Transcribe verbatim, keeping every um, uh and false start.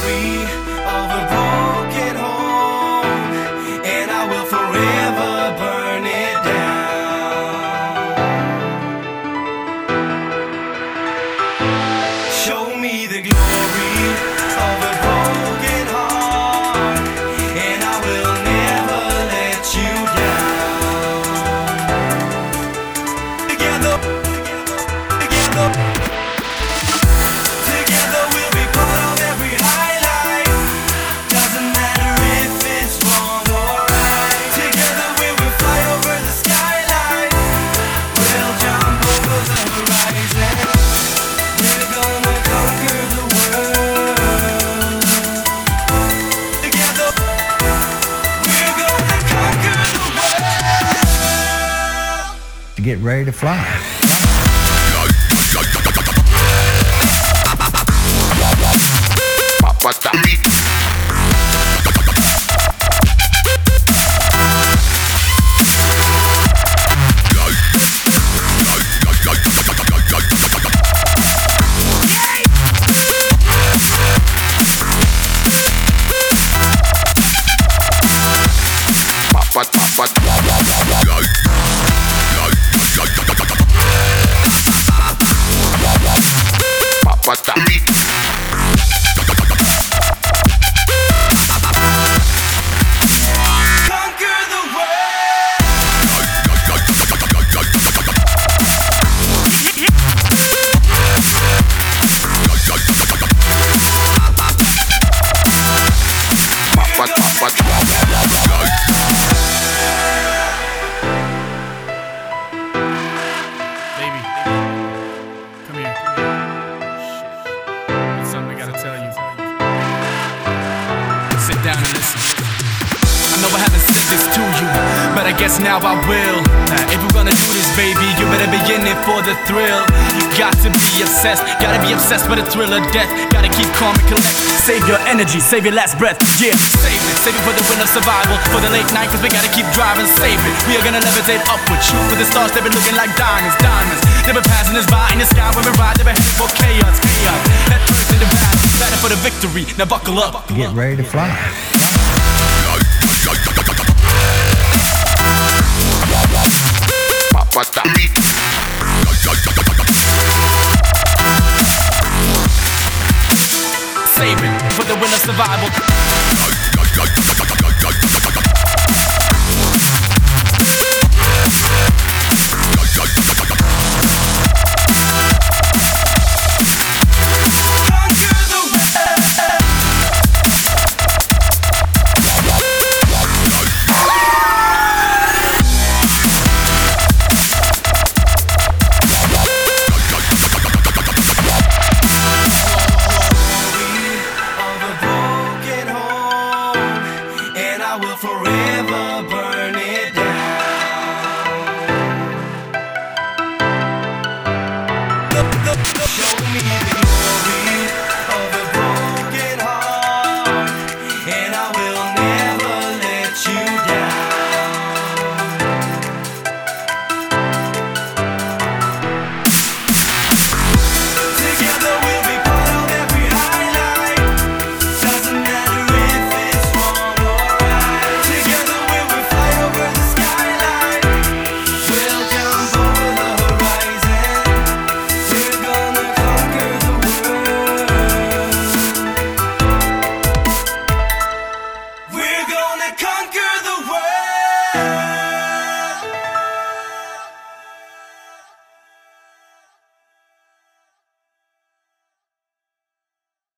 glory of a broken home, and I will forever burn it down. Show me the glory of a broken heart, and I will never let you down. Together, together, together we'll be part of every highlight. Doesn't matter if it's wrong or right. Together we will fly over the skyline. We'll jump over the horizon. We're gonna conquer the world. Together, we're gonna conquer the world. To get ready to fly. Conquer the Baby, come here. There's something I gotta tell you. Sit down and listen. I know I haven't said this to you, but I guess now I will. If we're gonna do this, baby, you better be in it for the thrill. You got to be obsessed, gotta be obsessed by the thrill of death. Gotta keep calm and collect. Save your energy, save your last breath. Yeah, save it, save it for the win of survival. For the late night, cause we gotta keep driving. Save it, we are gonna levitate upward. Shoot for the stars, they've been looking like diamonds, diamonds. They've been passing us by in the sky when we ride. They've been heading for chaos, chaos. Head first in the battle, battle for the victory. Now buckle up. To get ready to fly. Save it for the win of survival. conquer the glory of a broken home, and I will forever